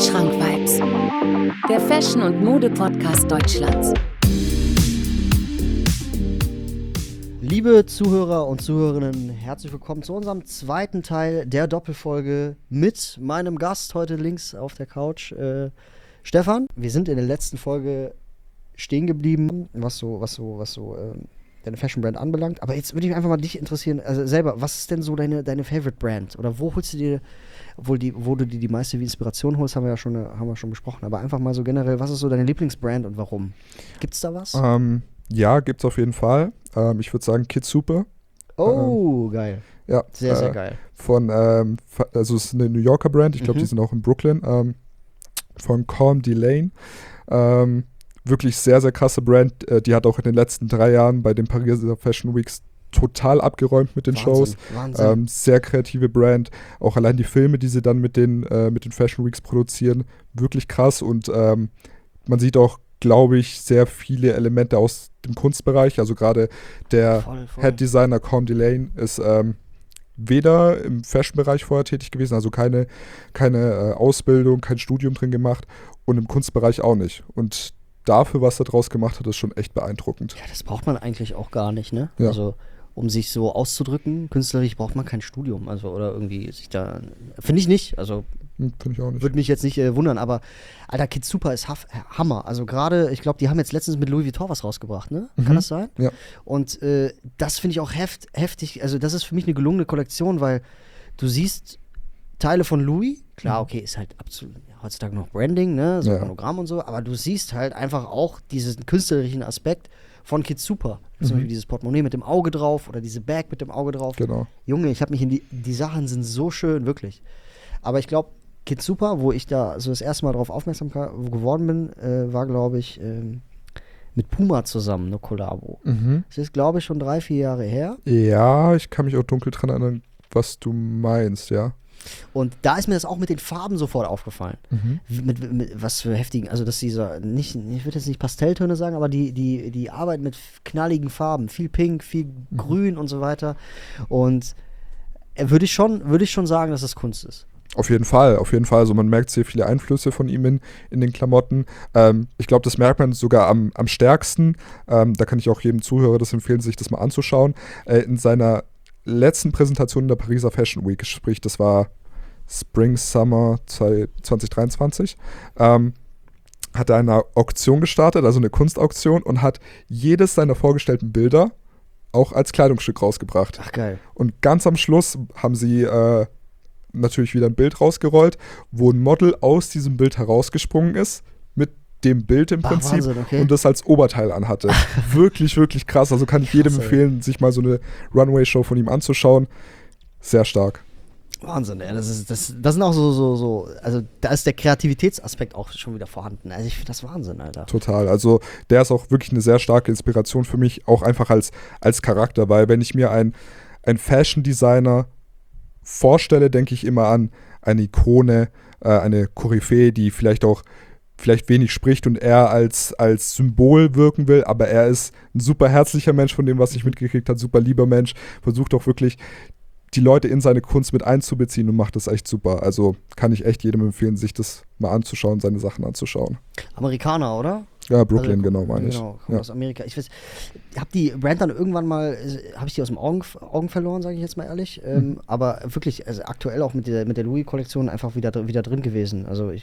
Schrank-Vibes, der Fashion- und Mode-Podcast Deutschlands. Liebe Zuhörer und Zuhörerinnen, herzlich willkommen zu unserem zweiten Teil der Doppelfolge mit meinem Gast heute links auf der Couch, Stefan. Wir sind in der letzten Folge stehen geblieben, was so deine Fashion Brand anbelangt. Aber jetzt würde mich einfach mal dich interessieren, also selber, was ist denn so deine Favorite Brand? Oder wo holst du dir, wo du dir die meiste Inspiration holst, haben wir schon besprochen. Aber einfach mal so generell, was ist so deine Lieblingsbrand und warum? Gibt's da was? Ja, gibt's auf jeden Fall. Ich würde sagen Kid Super. Oh, geil. Ja. Sehr, sehr geil. Also es ist eine New Yorker Brand, ich glaube, die sind auch in Brooklyn, von Calm Delane. Wirklich sehr, sehr krasse Brand. Die hat auch in den letzten 3 Jahren bei den Pariser Fashion Weeks total abgeräumt mit den Shows. Wahnsinn. Sehr kreative Brand. Auch allein die Filme, die sie dann mit den Fashion Weeks produzieren, wirklich krass. Und man sieht auch, glaube ich, sehr viele Elemente aus dem Kunstbereich. Also gerade der Voll. Head Designer Calm Delane ist weder im Fashion-Bereich vorher tätig gewesen, also keine Ausbildung, kein Studium drin gemacht und im Kunstbereich auch nicht. Und dafür, was er draus gemacht hat, ist schon echt beeindruckend. Ja, das braucht man eigentlich auch gar nicht, ne? Ja. Also, um sich so auszudrücken, künstlerisch braucht man kein Studium, also oder irgendwie sich da, finde ich nicht, also Finde ich auch nicht. würde mich jetzt nicht wundern, aber Alter, Kid Super ist Hammer, also gerade, ich glaube, die haben jetzt letztens mit Louis Vuitton was rausgebracht, ne? Kann das sein? Ja. Und das finde ich auch heftig, also das ist für mich eine gelungene Kollektion, weil du siehst Teile von Louis, klar, okay, ist halt absolut heutzutage noch Branding, ne, so Monogramm und so, aber du siehst halt einfach auch diesen künstlerischen Aspekt von Kid Super. Zum Beispiel dieses Portemonnaie mit dem Auge drauf oder diese Bag mit dem Auge drauf. Genau. Junge, ich habe mich die Sachen sind so schön, wirklich. Aber ich glaube, Kid Super, wo ich da so das erste Mal drauf aufmerksam geworden bin, war, glaube ich, mit Puma zusammen, eine Kollabo. Das ist, glaube ich, schon 3-4 Jahre her. Ja, ich kann mich auch dunkel dran erinnern, was du meinst, ja. Und da ist mir das auch mit den Farben sofort aufgefallen. Mit was für heftigen, also dass dieser, ich würde jetzt nicht Pastelltöne sagen, aber die Arbeit mit knalligen Farben, viel Pink, viel Grün und so weiter. Und würde ich schon sagen, dass das Kunst ist. Auf jeden Fall. Also man merkt sehr viele Einflüsse von ihm in den Klamotten. Ich glaube, das merkt man sogar am stärksten. Da kann ich auch jedem Zuhörer das empfehlen, sich das mal anzuschauen. In seiner letzten Präsentation in der Pariser Fashion Week, sprich, das war Spring, Summer 2023, hat er eine Auktion gestartet, also eine Kunstauktion, und hat jedes seiner vorgestellten Bilder auch als Kleidungsstück rausgebracht. Ach, geil. Und ganz am Schluss haben sie natürlich wieder ein Bild rausgerollt, wo ein Model aus diesem Bild herausgesprungen ist, mit dem Bild im Prinzip, Wahnsinn, okay. und das als Oberteil anhatte. Wirklich, wirklich krass. Also kann ich jedem empfehlen, sich mal so eine Runway-Show von ihm anzuschauen. Sehr stark. Wahnsinn, ey. Das sind auch so, also da ist der Kreativitätsaspekt auch schon wieder vorhanden. Also ich finde das Wahnsinn, Alter. Total. Also der ist auch wirklich eine sehr starke Inspiration für mich, auch einfach als Charakter, weil wenn ich mir ein Fashion-Designer vorstelle, denke ich immer an eine Ikone, eine Koryphäe, die vielleicht wenig spricht und er als Symbol wirken will, aber er ist ein super herzlicher Mensch, von dem, was ich mitgekriegt habe, super lieber Mensch, versucht auch wirklich die Leute in seine Kunst mit einzubeziehen und macht das echt super. Also kann ich echt jedem empfehlen, sich das mal anzuschauen, seine Sachen anzuschauen. Amerikaner, oder? Ja, Brooklyn, genau, meine ich. Genau, kommt aus Amerika. Ich weiß, habe die Brand dann irgendwann mal, habe ich die aus dem Augen verloren, sage ich jetzt mal ehrlich. Aber wirklich, also aktuell auch mit der Louis-Kollektion einfach wieder drin gewesen. Also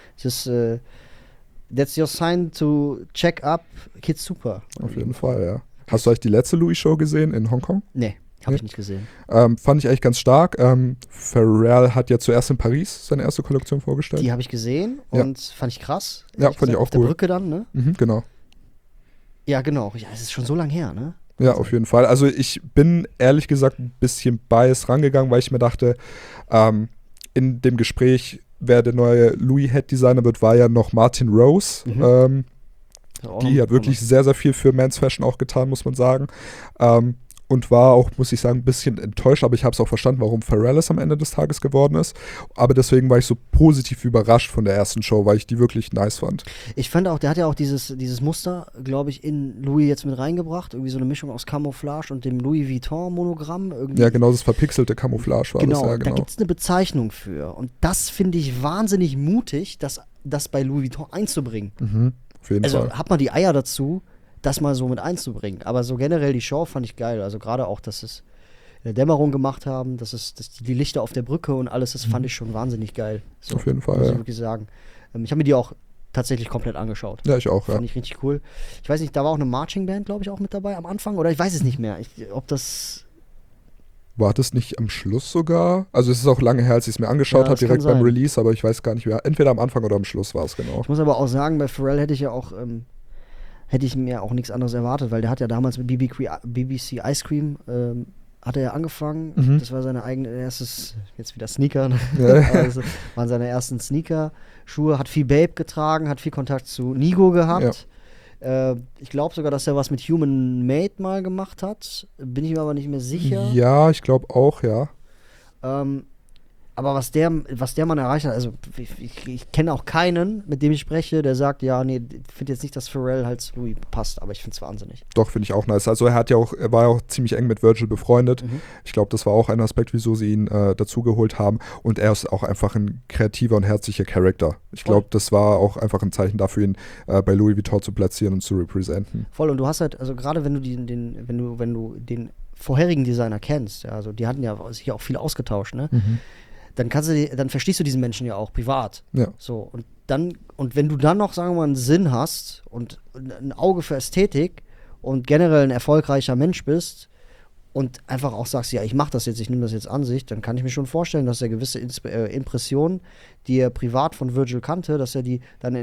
that's your sign to check up Kid Super. Auf jeden Fall, ja. Hast du eigentlich die letzte Louis-Show gesehen in Hongkong? Nee, habe ich nicht gesehen. Fand ich eigentlich ganz stark. Pharrell hat ja zuerst in Paris seine erste Kollektion vorgestellt. Die habe ich gesehen und fand ich krass. Ja, fand ich auch auf der cool. Brücke dann, ne? Genau. Ja, genau. Ja, es ist schon so lang her, ne? Ja, auf jeden Fall. Also ich bin ehrlich gesagt ein bisschen biased rangegangen, weil ich mir dachte, in dem Gespräch, wer der neue Louis Head Designer wird, war ja noch Martin Rose. Die hat wirklich sehr, sehr viel für Men's Fashion auch getan, muss man sagen. und war auch, muss ich sagen, ein bisschen enttäuscht, aber ich habe es auch verstanden, warum Pharrell es am Ende des Tages geworden ist. Aber deswegen war ich so positiv überrascht von der ersten Show, weil ich die wirklich nice fand. Ich fand auch, der hat ja auch dieses Muster, glaube ich, in Louis jetzt mit reingebracht. Irgendwie so eine Mischung aus Camouflage und dem Louis Vuitton-Monogramm. Irgendwie. Ja, genau, das verpixelte Camouflage war das, ja, Da genau. gibt es eine Bezeichnung für. Und das finde ich wahnsinnig mutig, das bei Louis Vuitton einzubringen. Auf jeden Also Fall. hat man die Eier dazu, das mal so mit einzubringen. Aber so generell die Show fand ich geil. Also gerade auch, dass es in der Dämmerung gemacht haben, dass die Lichter auf der Brücke und alles, das fand ich schon wahnsinnig geil. So, Auf jeden Fall, muss ich ja. wirklich sagen. Ich habe mir die auch tatsächlich komplett angeschaut. Ja, ich auch, ja. Fand ich richtig cool. Ich weiß nicht, da war auch eine Marching Band, glaube ich, auch mit dabei am Anfang. Oder ich weiß es nicht mehr. Ob das... War das nicht am Schluss sogar? Also es ist auch lange her, als ich es mir angeschaut Ja, habe, das kann direkt beim sein. Release, aber ich weiß gar nicht mehr. Entweder am Anfang oder am Schluss war es genau. Ich muss aber auch sagen, bei Pharrell hätte ich mir auch nichts anderes erwartet, weil der hat ja damals mit BBC Ice Cream hat er ja angefangen. Das war seine eigene erstes, jetzt wieder Sneaker, ne? Also, waren seine ersten Sneaker-Schuhe, hat viel Babe getragen, hat viel Kontakt zu Nigo gehabt. Ich glaube sogar, dass er was mit Human Made mal gemacht hat. Bin ich mir aber nicht mehr sicher. Ja, ich glaube auch, ja. Aber was der Mann erreicht hat, also ich kenne auch keinen, mit dem ich spreche, der sagt, ja, nee, ich finde jetzt nicht, dass Pharrell halt zu Louis passt, aber ich finde es wahnsinnig. Doch, finde ich auch nice. Also er war ja auch ziemlich eng mit Virgil befreundet. Ich glaube, das war auch ein Aspekt, wieso sie ihn dazugeholt haben. Und er ist auch einfach ein kreativer und herzlicher Charakter. Ich glaube, das war auch einfach ein Zeichen dafür, ihn bei Louis Vuitton zu platzieren und zu representen. Voll, und du hast halt, also gerade wenn du den vorherigen Designer kennst, ja, also die hatten ja sich auch viel ausgetauscht, ne? Dann verstehst du diesen Menschen ja auch privat. Ja. So, und wenn du dann noch, sagen wir mal, einen Sinn hast und ein Auge für Ästhetik und generell ein erfolgreicher Mensch bist und einfach auch sagst, ja, ich mache das jetzt, ich nehme das jetzt an sich, dann kann ich mir schon vorstellen, dass er gewisse Impressionen, die er privat von Virgil kannte, dass er die dann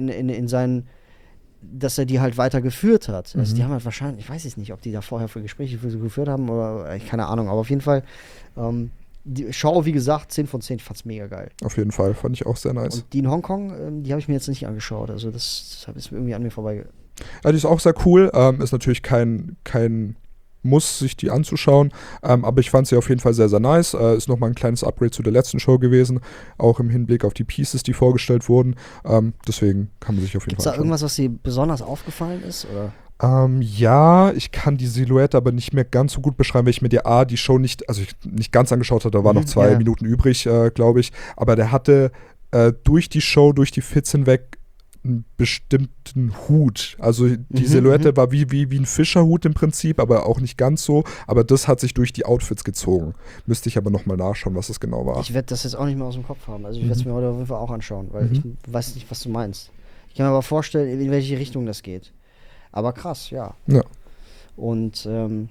dass er die halt weitergeführt hat. Also die haben halt wahrscheinlich, ich weiß es nicht, ob die da vorher für Gespräche geführt haben oder keine Ahnung, aber auf jeden Fall die Show, wie gesagt, 10 von 10, ich fand's mega geil. Auf jeden Fall, fand ich auch sehr nice. Und die in Hongkong, die habe ich mir jetzt nicht angeschaut. Also das ist irgendwie an mir vorbei. Ja, die ist auch sehr cool. Ist natürlich kein Muss, sich die anzuschauen. Aber ich fand sie auf jeden Fall sehr, sehr nice. Ist nochmal ein kleines Upgrade zu der letzten Show gewesen. Auch im Hinblick auf die Pieces, die vorgestellt wurden. Deswegen kann man sich auf jeden Gibt's Fall da irgendwas, was dir besonders aufgefallen ist? Oder? Ja, ich kann die Silhouette aber nicht mehr ganz so gut beschreiben, weil ich mir die Show nicht ganz angeschaut habe. Da waren noch 2 Minuten übrig, glaube ich. Aber der hatte durch die Show, durch die Fits hinweg einen bestimmten Hut. Also die Silhouette war wie ein Fischerhut im Prinzip, aber auch nicht ganz so. Aber das hat sich durch die Outfits gezogen. Müsste ich aber nochmal nachschauen, was es genau war. Ich werde das jetzt auch nicht mehr aus dem Kopf haben. Also ich werde es mir heute auf jeden Fall auch anschauen, weil ich weiß nicht, was du meinst. Ich kann mir aber vorstellen, in welche Richtung das geht. Aber krass, ja. Ja. Und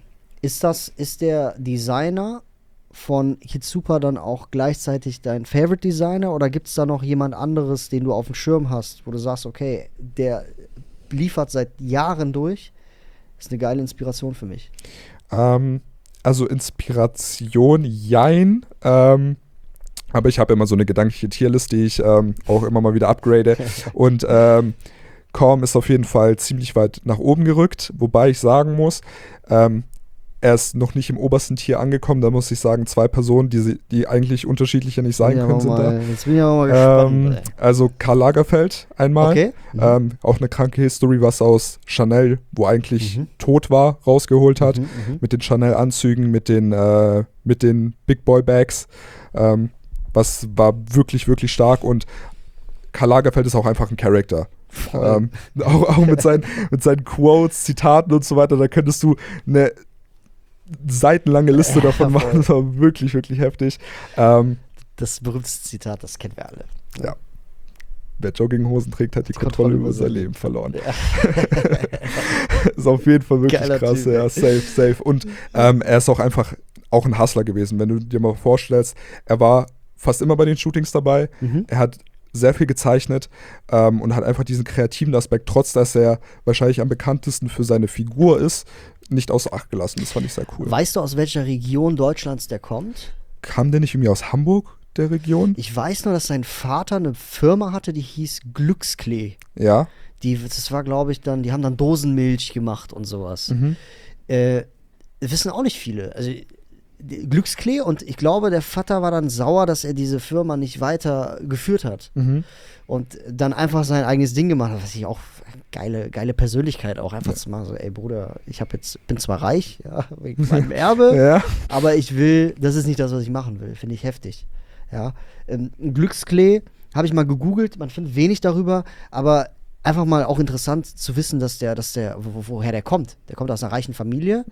ist der Designer von Hitsuper dann auch gleichzeitig dein Favorite Designer oder gibt es da noch jemand anderes, den du auf dem Schirm hast, wo du sagst, okay, der liefert seit Jahren durch, ist eine geile Inspiration für mich? Also Inspiration, jein. Aber ich habe immer so eine gedankliche Tierliste, die ich auch immer mal wieder upgrade. Und Korm ist auf jeden Fall ziemlich weit nach oben gerückt, wobei ich sagen muss, er ist noch nicht im obersten Tier angekommen. Da muss ich sagen, 2 Personen, die eigentlich unterschiedlicher nicht sein können, sind da. Jetzt bin ich aber mal gespannt. Also Karl Lagerfeld einmal. Okay. Auch eine kranke History, was aus Chanel, wo eigentlich tot war, rausgeholt hat. Mit den Chanel-Anzügen, mit den Big Boy Bags. Was war wirklich, wirklich stark. Und Karl Lagerfeld ist auch einfach ein Charakter. Auch mit seinen Quotes, Zitaten und so weiter, da könntest du eine seitenlange Liste davon machen. Das war wirklich, wirklich heftig. Das berühmteste Zitat, das kennen wir alle. Ja. Wer Jogginghosen trägt, hat die Kontrolle über sein Leben verloren. Ja. Ist auf jeden Fall wirklich Geiler krass. Typ. Ja, safe. Und er ist auch einfach ein Hustler gewesen. Wenn du dir mal vorstellst, er war fast immer bei den Shootings dabei. Er hat sehr viel gezeichnet und hat einfach diesen kreativen Aspekt, trotz dass er wahrscheinlich am bekanntesten für seine Figur ist, nicht außer Acht gelassen. Das fand ich sehr cool. Weißt du, aus welcher Region Deutschlands der kommt? Kam der nicht irgendwie aus Hamburg, der Region? Ich weiß nur, dass sein Vater eine Firma hatte, die hieß Glücksklee. Ja. Das war, glaube ich, die haben dann Dosenmilch gemacht und sowas. das wissen auch nicht viele. Also Glücksklee, und ich glaube, der Vater war dann sauer, dass er diese Firma nicht weiter geführt hat. Und dann einfach sein eigenes Ding gemacht hat, was ich auch geile Persönlichkeit auch einfach zu machen. So, ey Bruder, bin zwar reich, ja, wegen meinem Erbe, Ja. aber das ist nicht das, was ich machen will. Finde ich heftig. Ja. Glücksklee habe ich mal gegoogelt, man findet wenig darüber, aber einfach mal auch interessant zu wissen, woher der kommt. Der kommt aus einer reichen Familie.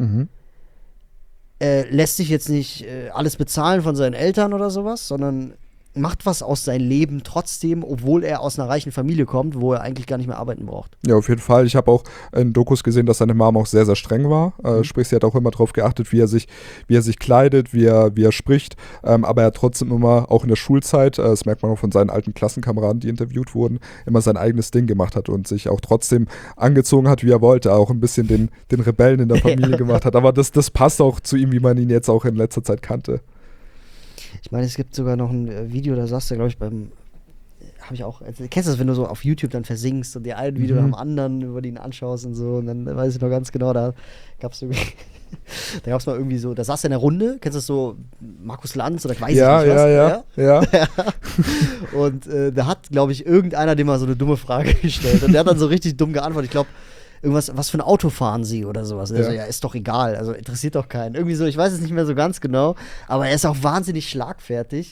Lässt sich jetzt nicht alles bezahlen von seinen Eltern oder sowas, sondern macht was aus seinem Leben trotzdem, obwohl er aus einer reichen Familie kommt, wo er eigentlich gar nicht mehr arbeiten braucht. Ja, auf jeden Fall. Ich habe auch in Dokus gesehen, dass seine Mom auch sehr, sehr streng war. Sprich, sie hat auch immer darauf geachtet, wie er sich kleidet, wie er spricht. Aber er hat trotzdem immer, auch in der Schulzeit, das merkt man auch von seinen alten Klassenkameraden, die interviewt wurden, immer sein eigenes Ding gemacht hat und sich auch trotzdem angezogen hat, wie er wollte. Auch ein bisschen den Rebellen in der Familie gemacht hat. Aber das passt auch zu ihm, wie man ihn jetzt auch in letzter Zeit kannte. Ich meine, es gibt sogar noch ein Video, da saß der, glaube ich, habe ich auch, kennst du das, wenn du so auf YouTube dann versinkst und dir ein Video nach dem anderen über den anschaust und so, und dann weiß ich noch ganz genau, da gab es mal irgendwie so, da saß er in der Runde, kennst du das so, Markus Lanz oder ich weiß nicht was. Ja. Und da hat, glaube ich, irgendeiner dem mal so eine dumme Frage gestellt und der hat dann so richtig dumm geantwortet, ich glaube, irgendwas, was für ein Auto fahren sie oder sowas. Also, ja, ist doch egal, also interessiert doch keinen. Irgendwie so, ich weiß es nicht mehr so ganz genau, aber er ist auch wahnsinnig schlagfertig.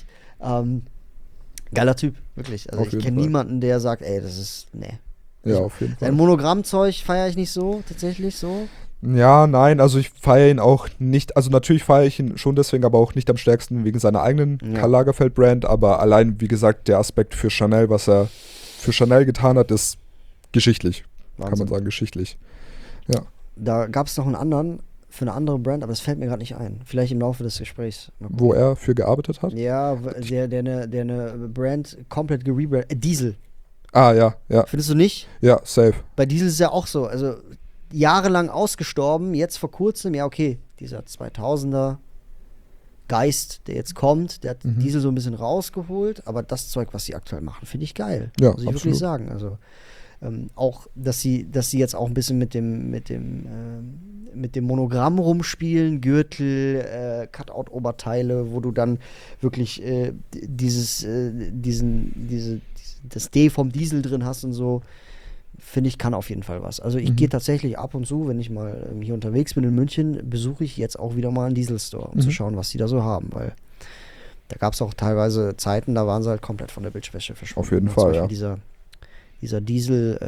Geiler Typ, wirklich. Also ich kenne niemanden, der sagt, ey, das ist, nee. Ja, auf jeden Fall. Sein Monogrammzeug feiere ich nicht so, tatsächlich so. Ja, nein, also ich feiere ihn auch nicht, also natürlich feiere ich ihn schon deswegen, aber auch nicht am stärksten wegen seiner eigenen Karl Lagerfeld-Brand, aber allein, wie gesagt, der Aspekt für Chanel, was er für Chanel getan hat, ist geschichtlich. Wahnsinn. Kann man sagen, geschichtlich. Ja. Da gab es noch einen anderen, für eine andere Brand, aber das fällt mir gerade nicht ein. Vielleicht im Laufe des Gesprächs. Wo er für gearbeitet hat? Ja, der eine Brand komplett gerebrandet. Diesel. Ah, ja. Findest du nicht? Ja, safe. Bei Diesel ist es ja auch so. Also jahrelang ausgestorben, jetzt vor kurzem, ja okay, dieser 2000er Geist, der jetzt kommt, der hat Diesel so ein bisschen rausgeholt, aber das Zeug, was sie aktuell machen, finde ich geil. Ja, muss ich wirklich sagen. Also auch, dass sie jetzt auch ein bisschen mit dem Monogramm rumspielen, Gürtel, Cutout-Oberteile, wo du dann wirklich das D vom Diesel drin hast und so, finde ich, kann auf jeden Fall was. Also ich gehe tatsächlich ab und zu, wenn ich mal hier unterwegs bin in München, besuche ich jetzt auch wieder mal einen Diesel-Store, um zu schauen, was die da so haben, weil da gab es auch teilweise Zeiten, da waren sie halt komplett von der Bildfläche verschwunden. Auf jeden Fall, ja. Dieser Diesel,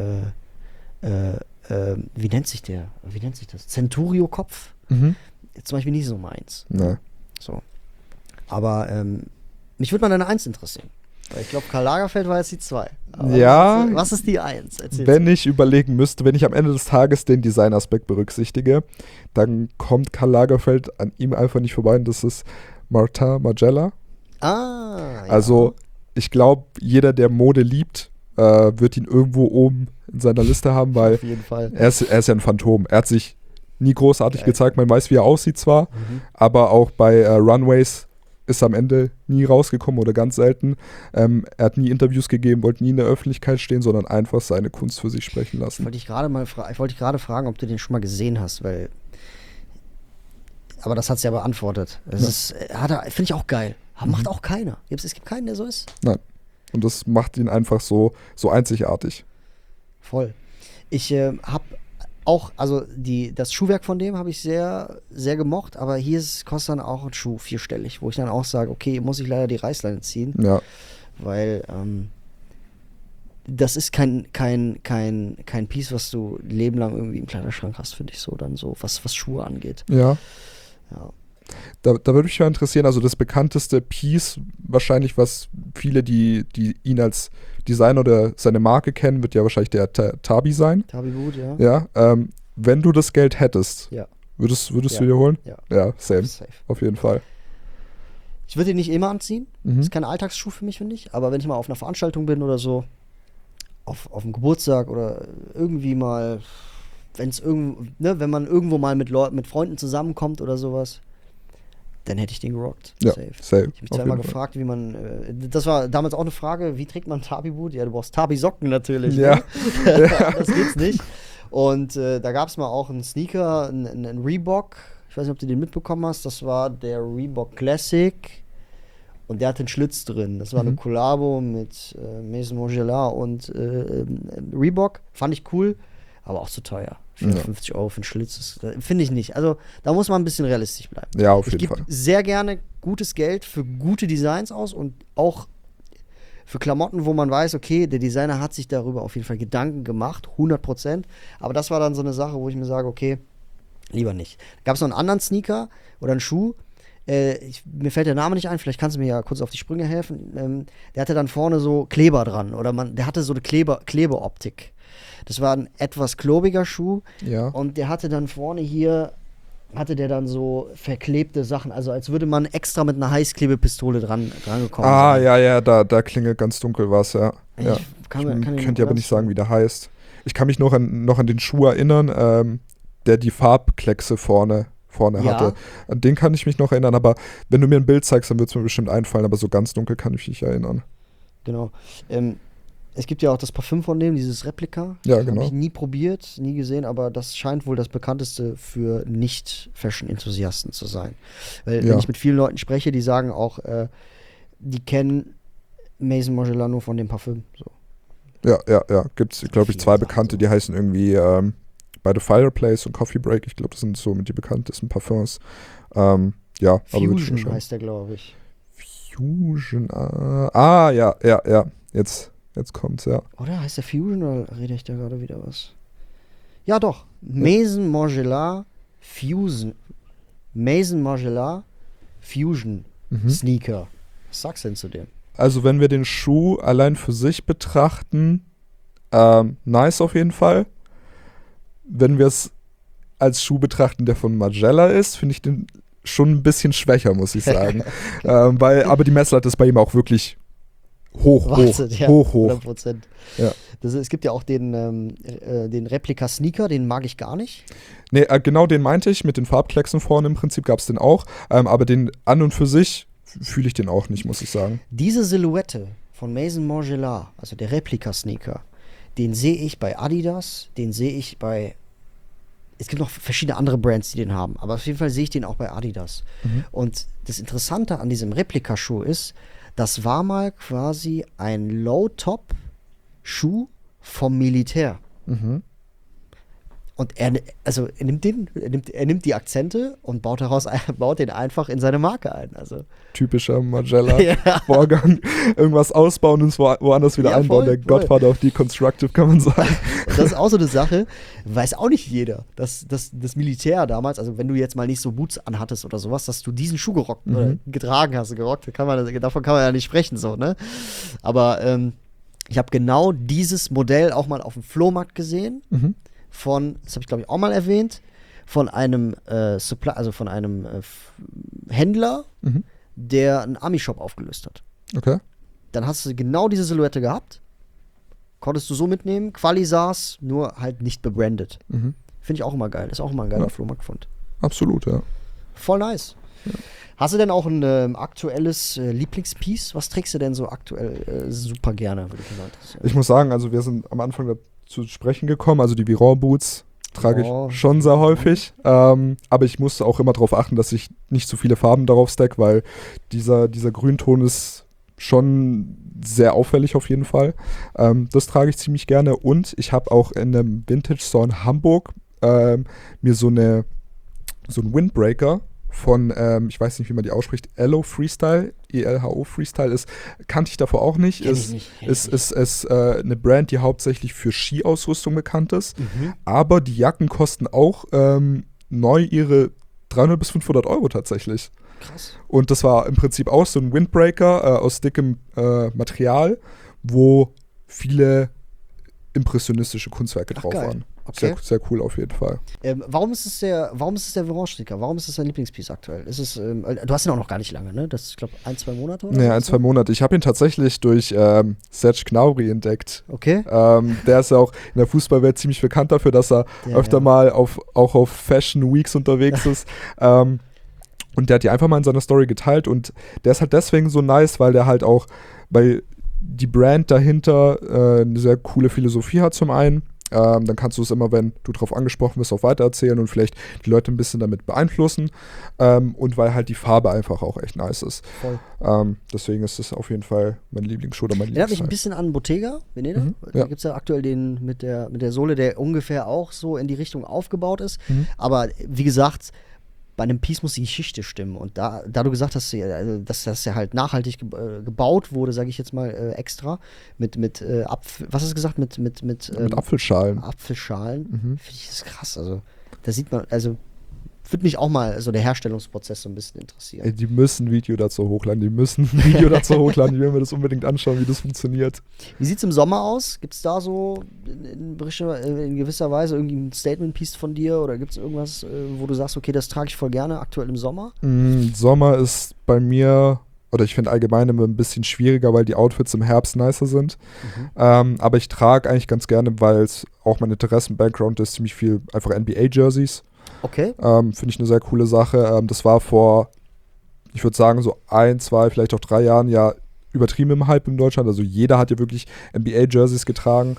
wie nennt sich das? Centurio-Kopf? Zum Beispiel nicht so meins. Nee. So. Aber mich würde mal deine 1 interessieren. Weil ich glaube, Karl Lagerfeld war jetzt die 2. Aber ja. Was ist die 1? Wenn ich überlegen müsste, wenn ich am Ende des Tages den Designaspekt berücksichtige, dann kommt Karl Lagerfeld an ihm einfach nicht vorbei, und das ist Martin Margiela. Ja. Also, ich glaube, jeder, der Mode liebt, wird ihn irgendwo oben in seiner Liste haben, weil auf jeden Fall. Er ist ja ein Phantom. Er hat sich nie großartig gezeigt. Man weiß, wie er aussieht zwar, aber auch bei Runways ist am Ende nie rausgekommen oder ganz selten. Er hat nie Interviews gegeben, wollte nie in der Öffentlichkeit stehen, sondern einfach seine Kunst für sich sprechen lassen. Ich wollte dich gerade fragen, ob du den schon mal gesehen hast, weil aber das hat sie ja beantwortet. Das finde ich auch geil. Macht auch keiner. Es gibt keinen, der so ist. Nein. Und das macht ihn einfach so einzigartig. Voll. Ich habe auch, also das Schuhwerk von dem habe ich sehr, sehr gemocht, aber hier kostet dann auch ein Schuh 4-stellig, wo ich dann auch sage, okay, muss ich leider die Reißleine ziehen. Ja. Weil das ist kein Piece, was du ein Leben lang irgendwie im Kleiderschrank hast, finde ich so, dann so, was Schuhe angeht. Ja. Ja. Da würde mich mal interessieren, also das bekannteste Piece, wahrscheinlich, was viele, die ihn als Designer oder seine Marke kennen, wird ja wahrscheinlich der Tabi sein. Tabi Boot, ja. Ja, wenn du das Geld hättest, würdest du dir holen? Ja. Ja, safe. Auf jeden Fall. Ich würde ihn nicht immer anziehen. Das ist kein Alltagsschuh für mich, finde ich. Aber wenn ich mal auf einer Veranstaltung bin oder so, auf einem Geburtstag oder irgendwie mal, wenn man irgendwo mal mit Freunden zusammenkommt oder sowas, dann hätte ich den gerockt. Ja, safe. Ich habe mich zweimal gefragt, wie man, das war damals auch eine Frage, wie trägt man Tabi-Boot? Ja, du brauchst Tabi-Socken natürlich. Ja. Ne? Das geht's nicht. Und da gab es mal auch einen Sneaker, einen Reebok, ich weiß nicht, ob du den mitbekommen hast, das war der Reebok Classic und der hatte einen Schlitz drin. Das war eine Kollabo mit Maison Margiela und Reebok. Fand ich cool, aber auch zu teuer. 450 Euro für einen Schlitz, finde ich nicht. Also da muss man ein bisschen realistisch bleiben. Ja, auf jeden Ich Fall. gebe sehr gerne gutes Geld für gute Designs aus und auch für Klamotten, wo man weiß, okay, der Designer hat sich darüber auf jeden Fall Gedanken gemacht, 100%. Aber das war dann so eine Sache, wo ich mir sage, okay, lieber nicht. Gab es noch einen anderen Sneaker oder einen Schuh? Mir fällt der Name nicht ein, vielleicht kannst du mir ja kurz auf die Sprünge helfen. Der hatte dann vorne so Kleber dran oder der hatte so eine Klebeoptik. Das war ein etwas klobiger Schuh und der hatte dann vorne hier, hatte der dann so verklebte Sachen, also als würde man extra mit einer Heißklebepistole dran gekommen sein. Ja, da klingelt ganz dunkel was, ja. Ich könnte aber nicht sagen, wie der heißt. Ich kann mich noch an den Schuh erinnern, der die Farbkleckse vorne hatte. An den kann ich mich noch erinnern, aber wenn du mir ein Bild zeigst, dann wird es mir bestimmt einfallen, aber so ganz dunkel kann ich mich nicht erinnern. Genau. Es gibt ja auch das Parfüm von dem, dieses Replika. Ja, Das genau. habe ich nie probiert, nie gesehen, aber das scheint wohl das bekannteste für Nicht-Fashion-Enthusiasten zu sein. Weil wenn ich mit vielen Leuten spreche, die sagen auch, die kennen Maison Margiela nur von dem Parfüm. So. Ja. Gibt es, glaube ich, 2 Bekannte, die heißen irgendwie By the Fireplace und Coffee Break. Ich glaube, das sind so mit die bekanntesten Parfums. Fusion aber heißt der, glaube ich. Fusion, ja. Jetzt kommt's, ja. Oder heißt der Fusion oder rede ich da gerade wieder was? Ja, doch. Maison Margiela Fusion. Maison Margiela Fusion Sneaker. Was sagst du denn zu dem? Also wenn wir den Schuh allein für sich betrachten, nice auf jeden Fall. Wenn wir es als Schuh betrachten, der von Margiela ist, finde ich den schon ein bisschen schwächer, muss ich sagen. Aber die Messlatte ist bei ihm auch wirklich hoch. 100%. Ja. Es gibt ja auch den Replika-Sneaker, den mag ich gar nicht. Nee, genau den meinte ich, mit den Farbklecksen vorne im Prinzip gab es den auch. Aber den an und für sich fühle ich den auch nicht, muss ich sagen. Diese Silhouette von Maison Margiela, also der Replika-Sneaker, den sehe ich bei Adidas, den sehe ich bei, es gibt noch verschiedene andere Brands, die den haben, aber auf jeden Fall sehe ich den auch bei Adidas. Und das Interessante an diesem Replikaschuh ist, das war mal quasi ein Low-Top-Schuh vom Militär. Und er nimmt die Akzente und baut den einfach in seine Marke ein. Also typischer Margiela-Vorgang. Irgendwas ausbauen und es woanders wieder einbauen. Der Godfather of Deconstructive, kann man sagen. Und das ist auch so eine Sache, weiß auch nicht jeder, dass das Militär damals, also wenn du jetzt mal nicht so Boots anhattest oder sowas, dass du diesen Schuh getragen hast, davon kann man ja nicht sprechen, so, ne? Aber ich habe genau dieses Modell auch mal auf dem Flohmarkt gesehen. Das habe ich glaube ich auch mal erwähnt, von einem Händler, der einen Ami-Shop aufgelöst hat. Okay. Dann hast du genau diese Silhouette gehabt, konntest du so mitnehmen, Quali saß, nur halt nicht bebrandet. Finde ich auch immer geil, ist auch immer ein geiler Flohmarktfund. Absolut, ja. Voll nice. Ja. Hast du denn auch ein aktuelles Lieblingspiece? Was trägst du denn so aktuell super gerne, würde ich mal interessieren? Ich muss sagen, also wir sind am Anfang zu sprechen gekommen, also die Viron Boots trage ich schon sehr häufig, aber ich muss auch immer darauf achten, dass ich nicht zu viele Farben darauf stack, weil dieser Grünton ist schon sehr auffällig auf jeden Fall. Das trage ich ziemlich gerne und ich habe auch in einem Vintage Store in Hamburg mir so einen Windbreaker von, ich weiß nicht, wie man die ausspricht, ELHO Freestyle, ELHO Freestyle kannte ich davor auch nicht. Ist eine Brand, die hauptsächlich für Skiausrüstung bekannt ist. Aber die Jacken kosten auch neu ihre 300 bis 500 Euro tatsächlich. Krass. Und das war im Prinzip auch so ein Windbreaker aus dickem Material, wo viele impressionistische Kunstwerke drauf waren. Okay. Sehr, sehr cool auf jeden Fall. Warum ist es der Viron-Sticker? Warum ist es dein Lieblingspiece aktuell? Du hast ihn auch noch gar nicht lange, ne? Das ist, ich glaube, 1-2 Monate oder? Ja, 1-2 Monate. Ich habe ihn tatsächlich durch Serge Gnabry entdeckt. Okay. Der ist ja auch in der Fußballwelt ziemlich bekannt dafür, dass er öfter mal auch auf Fashion Weeks unterwegs ist. Und der hat die einfach mal in seiner Story geteilt und der ist halt deswegen so nice, weil die Brand dahinter eine sehr coole Philosophie hat zum einen. Dann kannst du es immer, wenn du drauf angesprochen wirst, auch weitererzählen und vielleicht die Leute ein bisschen damit beeinflussen. Und weil halt die Farbe einfach auch echt nice ist. Voll. Deswegen ist es auf jeden Fall mein Lieblingsschuh oder mein Erinnert mich Lieblingsteil. ein bisschen an Bottega Veneta. Da gibt es ja aktuell den mit der Sohle, der ungefähr auch so in die Richtung aufgebaut ist. Aber wie gesagt, bei einem Piece muss die Geschichte stimmen. Und da du gesagt hast, dass das ja halt nachhaltig gebaut wurde, sage ich jetzt mal extra, mit was hast du gesagt? Mit Apfelschalen. Apfelschalen. Finde ich das krass. Also, da sieht man, also würde mich auch mal so der Herstellungsprozess so ein bisschen interessieren. Ey, die müssen ein Video dazu hochladen. Die will mir das unbedingt anschauen, wie das funktioniert. Wie sieht es im Sommer aus? Gibt es da so in gewisser Weise irgendwie ein Statement-Piece von dir oder gibt es irgendwas, wo du sagst, okay, das trage ich voll gerne aktuell im Sommer? Sommer ist bei mir, oder ich finde allgemein immer ein bisschen schwieriger, weil die Outfits im Herbst nicer sind. Aber ich trage eigentlich ganz gerne, weil es auch mein Interessen-Background ist, ziemlich viel einfach NBA-Jerseys. Okay. Finde ich eine sehr coole Sache. Das war vor, ich würde sagen, so 1, 2, vielleicht auch 3 Jahren ja übertrieben im Hype in Deutschland. Also jeder hat ja wirklich NBA-Jerseys getragen.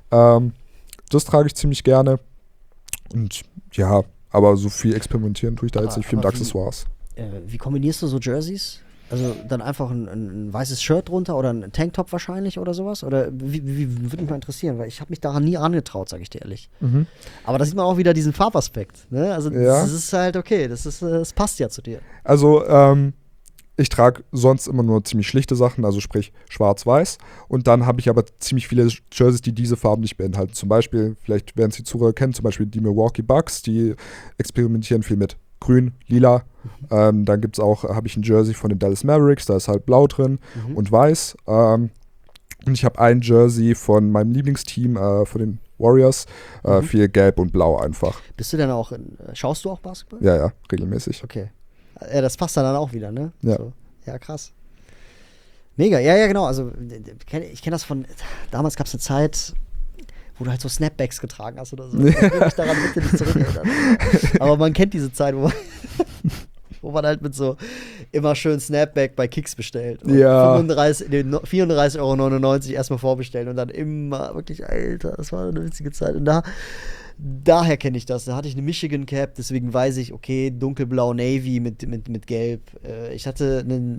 Das trage ich ziemlich gerne. Und ja, aber so viel experimentieren tue ich da jetzt nicht viel mit Accessoires. Wie kombinierst du so Jerseys? Also dann einfach ein weißes Shirt drunter oder ein Tanktop wahrscheinlich oder sowas? Oder wie würde mich mal interessieren, weil ich habe mich daran nie angetraut, sage ich dir ehrlich. Aber da sieht man auch wieder diesen Farbaspekt. Ne? Also das ist halt okay, das passt ja zu dir. Also ich trage sonst immer nur ziemlich schlichte Sachen, also sprich schwarz-weiß. Und dann habe ich aber ziemlich viele Jerseys, die diese Farben nicht beinhalten. Zum Beispiel, vielleicht werden es die Zuhörer kennen, zum Beispiel die Milwaukee Bucks, die experimentieren viel mit Grün, Lila. Dann gibt's auch, habe ich ein Jersey von den Dallas Mavericks, da ist halt blau drin und weiß. Und ich habe ein Jersey von meinem Lieblingsteam, von den Warriors, viel gelb und blau einfach. Bist du denn auch, schaust du auch Basketball? Ja, regelmäßig. Okay. Ja, das passt dann auch wieder, ne? Ja. So. Ja, krass. Mega, ja, genau. Also ich kenne das von, damals gab es eine Zeit, wo du halt so Snapbacks getragen hast oder so. Ich will mich daran bitte nicht zurückerinnern. Aber man kennt diese Zeit, wo man halt mit so immer schön Snapback bei Kicks bestellt. Und Ja. 34,99 € erstmal vorbestellen und dann immer wirklich, Alter, das war eine witzige Zeit. Und daher kenne ich das. Da hatte ich eine Michigan Cap, deswegen weiß ich, okay, dunkelblau Navy mit Gelb. Ich hatte einen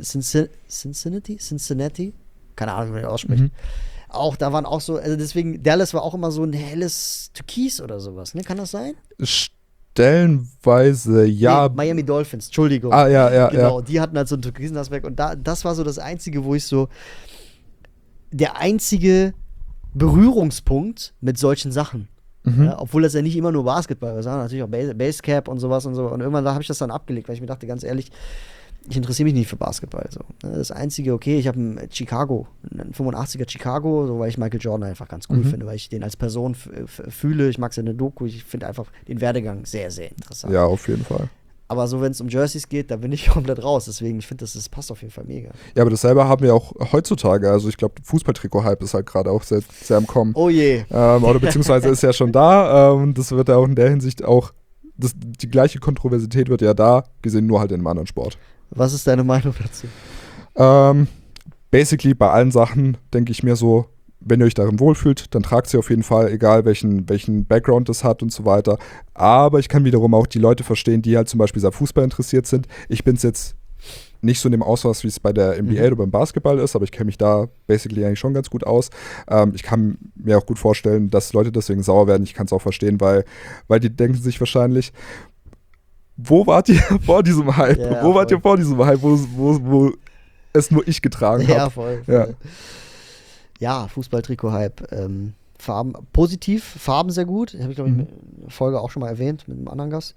Cincinnati? Keine Ahnung, wie man das ausspricht. Auch, da waren auch so, also deswegen, Dallas war auch immer so ein helles Türkis oder sowas, ne? Kann das sein? Stellenweise, ja. Nee, Miami Dolphins, Entschuldigung. Ja. Genau, die hatten halt so einen türkisen Aspekt und das war so das Einzige, wo ich so, der einzige Berührungspunkt mit solchen Sachen. Ja, obwohl das ja nicht immer nur Basketball war, sondern natürlich auch Basecap und sowas und so. Und irgendwann habe ich das dann abgelegt, weil ich mir dachte, ganz ehrlich, ich interessiere mich nicht für Basketball. So. Das Einzige, okay, ich habe einen 85er Chicago, so, weil ich Michael Jordan einfach ganz cool finde, weil ich den als Person fühle. Ich mag seine Doku, ich finde einfach den Werdegang sehr, sehr interessant. Ja, auf jeden Fall. Aber so, wenn es um Jerseys geht, da bin ich komplett raus. Deswegen, ich finde, das passt auf jeden Fall mega. Ja, aber dasselbe haben wir auch heutzutage. Also ich glaube, Fußballtrikot-Hype ist halt gerade auch sehr, sehr am Kommen. Oh je. Oder beziehungsweise ist ja schon da. Das wird ja auch in der Hinsicht auch, die gleiche Kontroversität wird ja da gesehen, nur halt in einem anderen Sport. Was ist deine Meinung dazu? Basically bei allen Sachen denke ich mir so, wenn ihr euch darin wohlfühlt, dann tragt sie auf jeden Fall, egal welchen Background das hat und so weiter. Aber ich kann wiederum auch die Leute verstehen, die halt zum Beispiel sehr Fußball interessiert sind. Ich bin es jetzt nicht so in dem Ausmaß, wie es bei der NBA oder beim Basketball ist, aber ich kenne mich da basically eigentlich schon ganz gut aus. Ich kann mir auch gut vorstellen, dass Leute deswegen sauer werden. Ich kann es auch verstehen, weil die denken sich wahrscheinlich, wo wart ihr vor diesem Hype? Ja, wo wart ihr vor diesem Hype, wo es nur ich getragen habe? Ja, voll. Ja, Fußball-Trikot-Hype. Farben, positiv, Farben sehr gut. Habe ich, glaube ich, in der Folge auch schon mal erwähnt mit einem anderen Gast.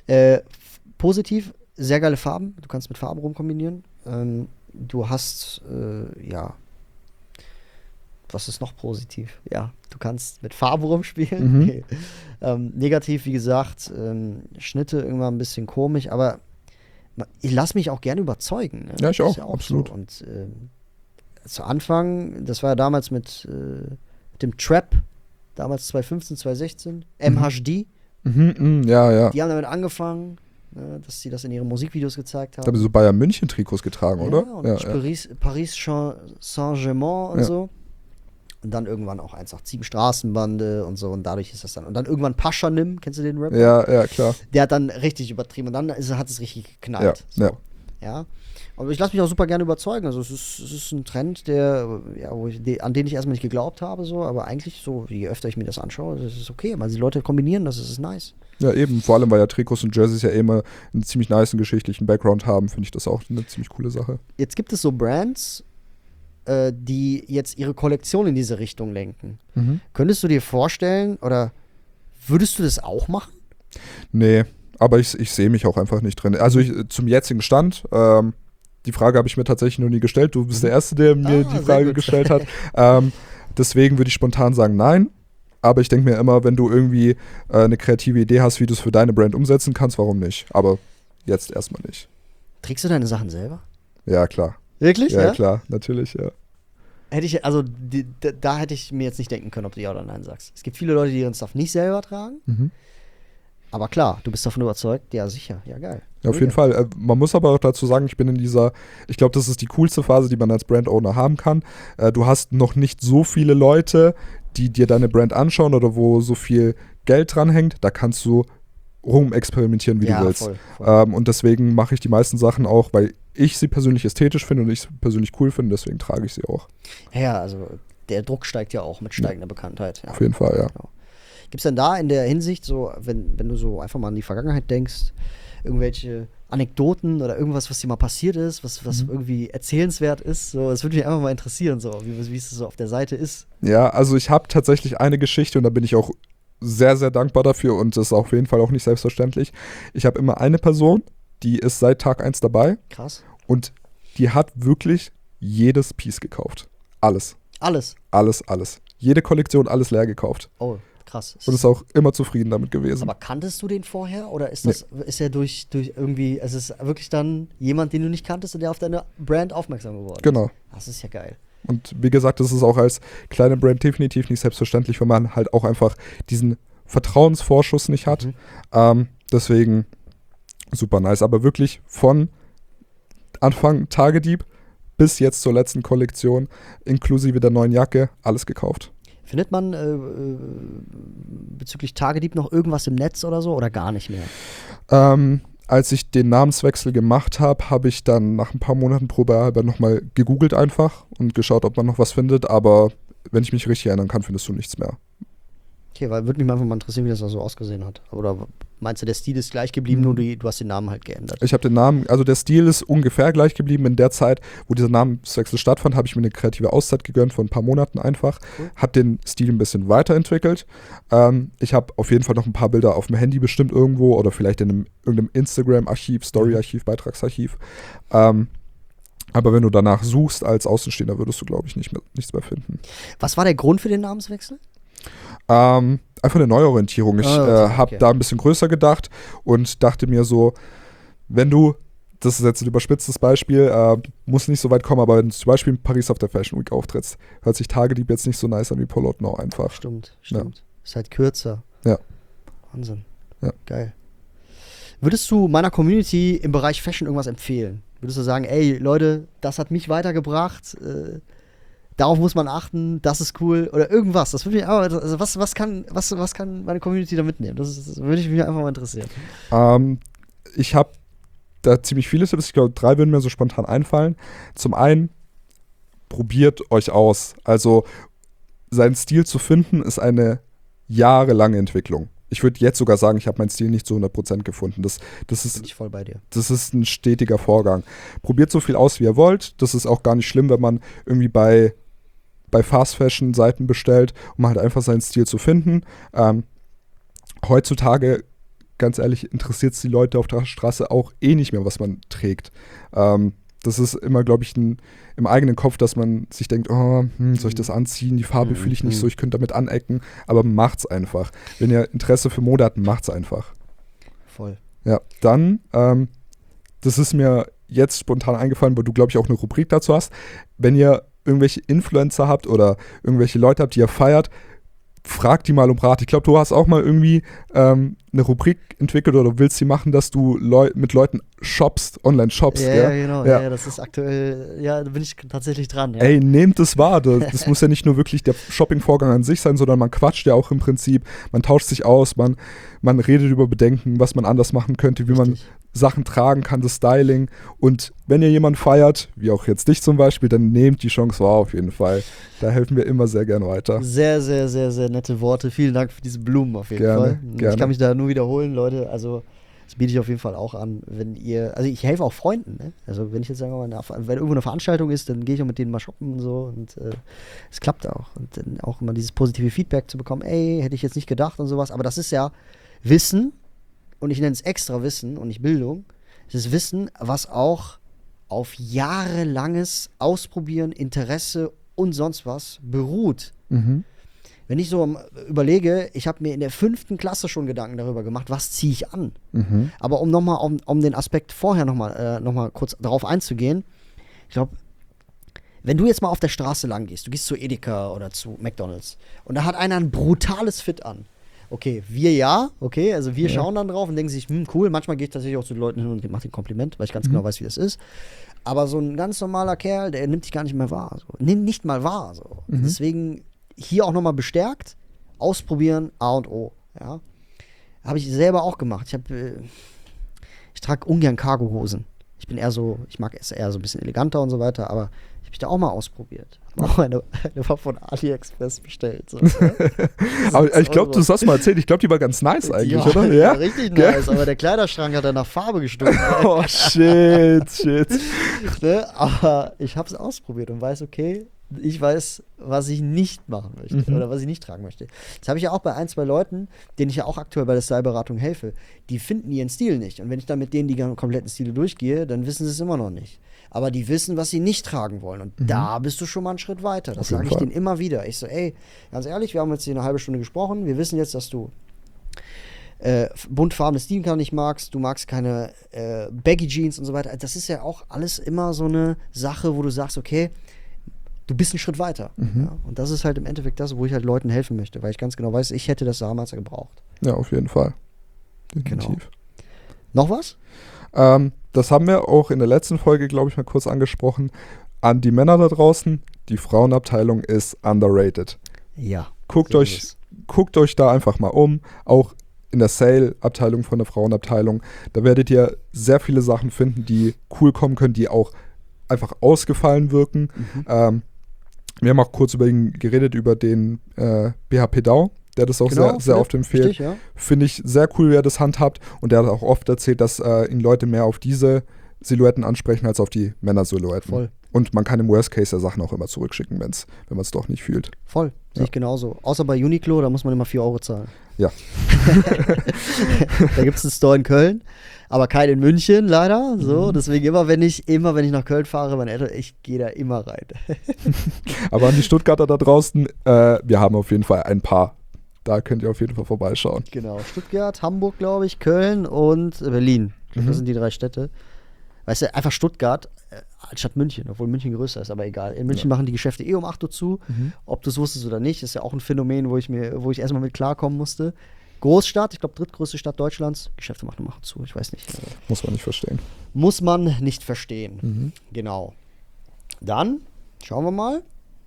Positiv, sehr geile Farben. Du kannst mit Farben rumkombinieren. Du hast, was ist noch positiv? Ja, du kannst mit Farben rumspielen. Negativ, wie gesagt, Schnitte irgendwann ein bisschen komisch, aber ich lasse mich auch gerne überzeugen. Ne? Ja, ich auch, ja absolut. So. Und zu Anfang, das war ja damals mit dem Trap, damals 2015, 2016, MHD. Ja. Die haben damit angefangen, dass sie das in ihren Musikvideos gezeigt haben. Da haben sie so Bayern München-Trikots getragen, oder? Und Paris Saint-Germain und so. Und dann irgendwann auch 187 Straßenbande und so. Und dadurch ist das dann. Und dann irgendwann Paschanim, kennst du den Rapper? Ja, klar. Der hat dann richtig übertrieben. Und dann hat es richtig geknallt. Ja. Aber ich lasse mich auch super gerne überzeugen. Also es ist ein Trend, an den ich erstmal nicht geglaubt habe, so, aber eigentlich so, je öfter ich mir das anschaue, das ist okay. Weil die Leute kombinieren das ist nice. Ja, eben, vor allem, weil ja Trikots und Jerseys ja immer einen ziemlich nicen geschichtlichen Background haben, finde ich das auch eine ziemlich coole Sache. Jetzt gibt es so Brands, die jetzt ihre Kollektion in diese Richtung lenken. Könntest du dir vorstellen, oder würdest du das auch machen? Nee, aber ich sehe mich auch einfach nicht drin. Also zum jetzigen Stand, die Frage habe ich mir tatsächlich noch nie gestellt. Du bist der Erste, der mir die Frage gestellt hat. Deswegen würde ich spontan sagen, nein. Aber ich denke mir immer, wenn du irgendwie eine kreative Idee hast, wie du es für deine Brand umsetzen kannst, warum nicht? Aber jetzt erstmal nicht. Trägst du deine Sachen selber? Ja, klar. Wirklich? Ja, klar, natürlich, ja. Da hätte ich mir jetzt nicht denken können, ob du ja oder nein sagst. Es gibt viele Leute, die ihren Stuff nicht selber tragen. Aber klar, du bist davon überzeugt, ja sicher, ja geil. Ja, auf jeden Fall. Man muss aber auch dazu sagen, ich glaube, das ist die coolste Phase, die man als Brand-Owner haben kann. Du hast noch nicht so viele Leute, die dir deine Brand anschauen oder wo so viel Geld dran hängt. Da kannst du rumexperimentieren, wie du willst. Voll. Und deswegen mache ich die meisten Sachen auch, weil ich sie persönlich ästhetisch finde und ich sie persönlich cool finde, deswegen trage ich sie auch. Ja, also der Druck steigt ja auch mit steigender Bekanntheit. Ja. Auf jeden Fall, ja. Genau. Gibt es denn da in der Hinsicht so, wenn du so einfach mal an die Vergangenheit denkst, irgendwelche Anekdoten oder irgendwas, was dir mal passiert ist, was irgendwie erzählenswert ist? So, das würde mich einfach mal interessieren, so, wie es so auf der Seite ist. Ja, also ich habe tatsächlich eine Geschichte und da bin ich auch sehr, sehr dankbar dafür und das ist auf jeden Fall auch nicht selbstverständlich. Ich habe immer eine Person, die ist seit Tag 1 dabei. Krass. Und die hat wirklich jedes Piece gekauft. Alles. Alles? Alles. Jede Kollektion, alles leer gekauft. Oh, krass. Und ist auch immer zufrieden damit gewesen. Aber kanntest du den vorher oder ist er durch irgendwie, es ist wirklich dann jemand, den du nicht kanntest und der auf deine Brand aufmerksam geworden ist? Genau. Das ist ja geil. Und wie gesagt, das ist auch als kleine Brand definitiv nicht selbstverständlich, wenn man halt auch einfach diesen Vertrauensvorschuss nicht hat. Deswegen super nice. Aber wirklich von Anfang Tagedieb bis jetzt zur letzten Kollektion, inklusive der neuen Jacke, alles gekauft. Findet man bezüglich Tagedieb noch irgendwas im Netz oder so oder gar nicht mehr? Als ich den Namenswechsel gemacht habe, habe ich dann nach ein paar Monaten probehalber nochmal gegoogelt einfach und geschaut, ob man noch was findet. Aber wenn ich mich richtig erinnern kann, findest du nichts mehr. Okay, weil würde mich einfach mal interessieren, wie das da so ausgesehen hat. Oder meinst du, der Stil ist gleich geblieben, nur du hast den Namen halt geändert? Ich habe den Namen, also der Stil ist ungefähr gleich geblieben. In der Zeit, wo dieser Namenswechsel stattfand, habe ich mir eine kreative Auszeit gegönnt von ein paar Monaten einfach. Cool. Habe den Stil ein bisschen weiterentwickelt. Ich habe auf jeden Fall noch ein paar Bilder auf dem Handy bestimmt irgendwo oder vielleicht in irgendeinem Instagram-Archiv, Story-Archiv, Beitragsarchiv. Aber wenn du danach suchst als Außenstehender, würdest du, glaube ich, nichts mehr finden. Was war der Grund für den Namenswechsel? Einfach eine Neuorientierung. Ich habe da ein bisschen größer gedacht und dachte mir so, wenn du, das ist jetzt ein überspitztes Beispiel, muss nicht so weit kommen, aber wenn du zum Beispiel in Paris auf der Fashion Week auftrittst, hört sich Tagedieb jetzt nicht so nice an wie Paul Ottenau einfach. Stimmt. Ja. Ist halt kürzer. Ja. Wahnsinn. Ja. Geil. Würdest du meiner Community im Bereich Fashion irgendwas empfehlen? Würdest du sagen, ey Leute, das hat mich weitergebracht, darauf muss man achten, das ist cool oder irgendwas. Das würde mich aber, also was kann meine Community da mitnehmen? Das würde mich einfach mal interessieren. Ich habe da ziemlich viele Tipps. Ich glaube, 3 würden mir so spontan einfallen. Zum einen, probiert euch aus. Also seinen Stil zu finden, ist eine jahrelange Entwicklung. Ich würde jetzt sogar sagen, ich habe meinen Stil nicht zu 100% gefunden. Das ist, bin ich voll bei dir. Das ist ein stetiger Vorgang. Probiert so viel aus, wie ihr wollt. Das ist auch gar nicht schlimm, wenn man irgendwie bei Fast-Fashion-Seiten bestellt, um halt einfach seinen Stil zu finden. Heutzutage, ganz ehrlich, interessiert es die Leute auf der Straße auch nicht mehr, was man trägt. Das ist immer, glaube ich, im eigenen Kopf, dass man sich denkt, soll ich das anziehen? Die Farbe fühle ich nicht so, ich könnte damit anecken. Aber macht's einfach. Wenn ihr Interesse für Mode habt, macht's einfach. Voll. Ja, dann, das ist mir jetzt spontan eingefallen, weil du, glaube ich, auch eine Rubrik dazu hast. Wenn ihr irgendwelche Influencer habt oder irgendwelche Leute habt, die ihr feiert, fragt die mal um Rat. Ich glaube, du hast auch mal irgendwie eine Rubrik entwickelt oder willst sie machen, dass du mit Leuten shoppst, Online-Shops. Ja, genau. Ja, das ist aktuell, da bin ich tatsächlich dran. Ja. Ey, nehmt es wahr. Das muss ja nicht nur wirklich der Shopping-Vorgang an sich sein, sondern man quatscht ja auch im Prinzip. Man tauscht sich aus, man redet über Bedenken, was man anders machen könnte, wie man Sachen tragen kann, das Styling. Und wenn ihr jemanden feiert, wie auch jetzt dich zum Beispiel, dann nehmt die Chance wahr auf jeden Fall. Da helfen wir immer sehr gern weiter. Sehr, sehr, sehr, sehr nette Worte. Vielen Dank für diese Blumen auf jeden Fall. Gerne. Ich kann mich da nur wiederholen, Leute. Also das biete ich auf jeden Fall auch an, wenn ihr, also ich helfe auch Freunden, ne? Also wenn ich jetzt sagen wir mal, wenn irgendwo eine Veranstaltung ist, dann gehe ich auch mit denen mal shoppen und so und es klappt auch. Und dann auch immer dieses positive Feedback zu bekommen, ey, hätte ich jetzt nicht gedacht und sowas. Aber das ist ja Wissen, und ich nenne es extra Wissen und nicht Bildung. Es ist Wissen, was auch auf jahrelanges Ausprobieren, Interesse und sonst was beruht. Mhm. Wenn ich so überlege, ich habe mir in der 5. Klasse schon Gedanken darüber gemacht, was ziehe ich an. Mhm. Aber um nochmal, um den Aspekt vorher nochmal kurz darauf einzugehen, ich glaube, wenn du jetzt mal auf der Straße lang gehst, du gehst zu Edeka oder zu McDonald's und da hat einer ein brutales Fit an. Okay, also wir schauen dann drauf und denken sich, cool, manchmal gehe ich tatsächlich auch zu den Leuten hin und mache den Kompliment, weil ich ganz genau weiß, wie das ist. Aber so ein ganz normaler Kerl, der nimmt dich gar nicht mehr wahr. So. Nicht mal wahr. So. Deswegen hier auch nochmal bestärkt, ausprobieren, A und O. Ja? Habe ich selber auch gemacht. Ich trage ungern Cargohosen. Ich mag es eher so ein bisschen eleganter und so weiter, aber ich habe mich da auch mal ausprobiert. Auch eine war von AliExpress bestellt. So. Aber ich glaube, du hast mal erzählt, ich glaube, die war ganz nice eigentlich, oder? Ja, richtig nice, aber der Kleiderschrank hat dann nach Farbe gestunken. Oh, shit. Ne? Aber ich habe es ausprobiert und weiß, okay, ich weiß, was ich nicht machen möchte oder was ich nicht tragen möchte. Das habe ich ja auch bei 1, 2 Leuten, denen ich ja auch aktuell bei der Styleberatung helfe. Die finden ihren Stil nicht. Und wenn ich dann mit denen die kompletten Stile durchgehe, dann wissen sie es immer noch nicht. Aber die wissen, was sie nicht tragen wollen. Und da bist du schon mal einen Schritt weiter. Das sage ich denen immer wieder. Ich so, ey, ganz ehrlich, wir haben jetzt hier eine halbe Stunde gesprochen. Wir wissen jetzt, dass du buntfarbene Sneaker nicht magst. Du magst keine Baggy Jeans und so weiter. Das ist ja auch alles immer so eine Sache, wo du sagst, okay, du bist einen Schritt weiter. Ja? Und das ist halt im Endeffekt das, wo ich halt Leuten helfen möchte, weil ich ganz genau weiß, ich hätte das damals gebraucht. Ja, auf jeden Fall. Definitiv. Genau. Noch was? Das haben wir auch in der letzten Folge, glaube ich, mal kurz angesprochen. An die Männer da draußen, die Frauenabteilung ist underrated. Ja. Guckt euch da einfach mal um. Auch in der Sale-Abteilung von der Frauenabteilung. Da werdet ihr sehr viele Sachen finden, die cool kommen können, die auch einfach ausgefallen wirken. Wir haben auch kurz geredet über den BHP Dau, der das auch sehr oft empfiehlt. Richtig, ja. Finde ich sehr cool, wie er das handhabt. Und der hat auch oft erzählt, dass ihn Leute mehr auf diese Silhouetten ansprechen, als auf die Männer-Silhouetten. Voll. Und man kann im Worst Case ja Sachen auch immer zurückschicken, wenn man es doch nicht fühlt. Voll, sehe ich genauso. Außer bei Uniqlo, da muss man immer 4 € zahlen. Ja. Da gibt es einen Store in Köln, aber keinen in München, leider. So, deswegen immer, wenn ich nach Köln fahre, ich gehe da immer rein. Aber an die Stuttgarter da draußen, wir haben auf jeden Fall ein paar. Da könnt ihr auf jeden Fall vorbeischauen. Genau, Stuttgart, Hamburg, glaube ich, Köln und Berlin. Das sind die 3 Städte. Weißt du, einfach Stuttgart anstatt München, obwohl München größer ist, aber egal. In München machen die Geschäfte um 8 Uhr zu. Ob du es wusstest oder nicht, ist ja auch ein Phänomen, wo ich erstmal mit klarkommen musste. Großstadt, ich glaube drittgrößte Stadt Deutschlands, Geschäfte machen um 8 Uhr zu, ich weiß nicht. Muss man nicht verstehen. Muss man nicht verstehen. Genau. Dann schauen wir mal.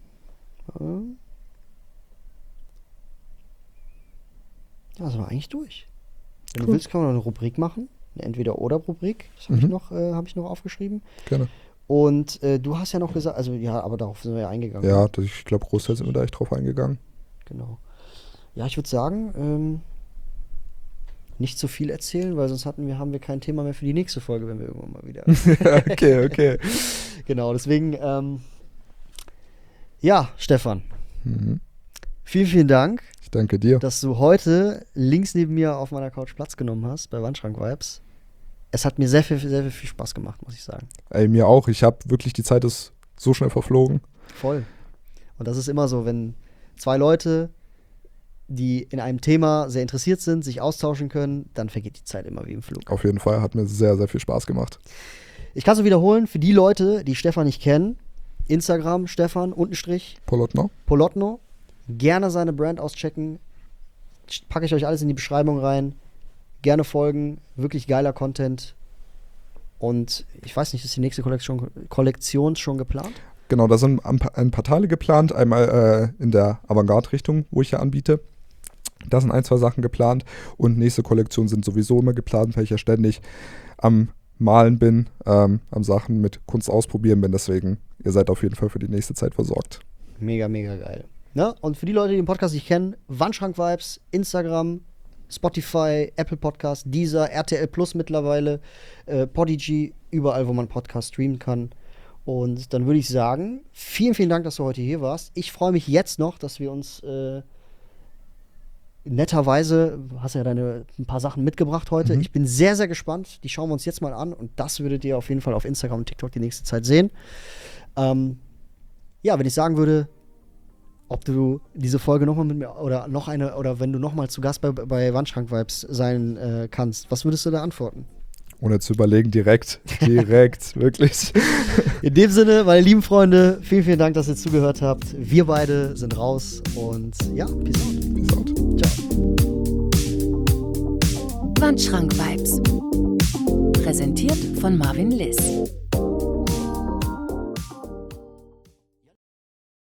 Ja, sind wir eigentlich durch. Wenn du willst, können wir noch eine Rubrik machen. Eine Entweder-Oder-Rubrik. Das habe ich noch aufgeschrieben. Gerne. Und du hast ja noch gesagt, also ja, aber darauf sind wir ja eingegangen. Ja, ich glaube, großteils sind wir da echt drauf eingegangen. Genau. Ja, ich würde sagen, nicht zu viel erzählen, weil sonst haben wir kein Thema mehr für die nächste Folge, wenn wir irgendwann mal wieder. Okay. Genau, deswegen, ja, Stefan. Vielen, vielen Dank. Ich danke dir. Dass du heute links neben mir auf meiner Couch Platz genommen hast bei Wandschrank-Vibes. Es hat mir sehr viel Spaß gemacht, muss ich sagen. Ey, mir auch. Ich habe wirklich, die Zeit ist so schnell verflogen. Voll. Und das ist immer so, wenn 2 Leute, die in einem Thema sehr interessiert sind, sich austauschen können, dann vergeht die Zeit immer wie im Flug. Auf jeden Fall, hat mir sehr, sehr viel Spaß gemacht. Ich kann es nur wiederholen, für die Leute, die Stefan nicht kennen, Instagram, Stefan, Polotno. Gerne seine Brand auschecken. Packe ich euch alles in die Beschreibung rein. Gerne folgen. Wirklich geiler Content. Und ich weiß nicht, ist die nächste Kollektion schon geplant? Genau, da sind ein paar Teile geplant. Einmal in der Avantgarde-Richtung, wo ich ja anbiete. Da sind 1, 2 Sachen geplant. Und nächste Kollektionen sind sowieso immer geplant, weil ich ja ständig am Malen bin, am Sachen mit Kunst ausprobieren bin. Deswegen, ihr seid auf jeden Fall für die nächste Zeit versorgt. Mega, mega geil. Ne? Und für die Leute, die den Podcast nicht kennen, Wandschrank-Vibes, Instagram, Spotify, Apple Podcast, Deezer, RTL Plus mittlerweile, Podigy, überall, wo man Podcast streamen kann. Und dann würde ich sagen, vielen, vielen Dank, dass du heute hier warst. Ich freue mich jetzt noch, dass wir uns netterweise, hast ja ein paar Sachen mitgebracht heute. Ich bin sehr, sehr gespannt. Die schauen wir uns jetzt mal an. Und das würdet ihr auf jeden Fall auf Instagram und TikTok die nächste Zeit sehen. Wenn ich sagen würde, ob du diese Folge nochmal mit mir oder noch eine, oder wenn du nochmal zu Gast bei Wandschrank-Vibes sein kannst, was würdest du da antworten? Ohne zu überlegen, direkt, wirklich. In dem Sinne, meine lieben Freunde, vielen, vielen Dank, dass ihr zugehört habt. Wir beide sind raus und ja, peace out. Peace out. Ciao. Wandschrank-Vibes. Präsentiert von Marvin Liss.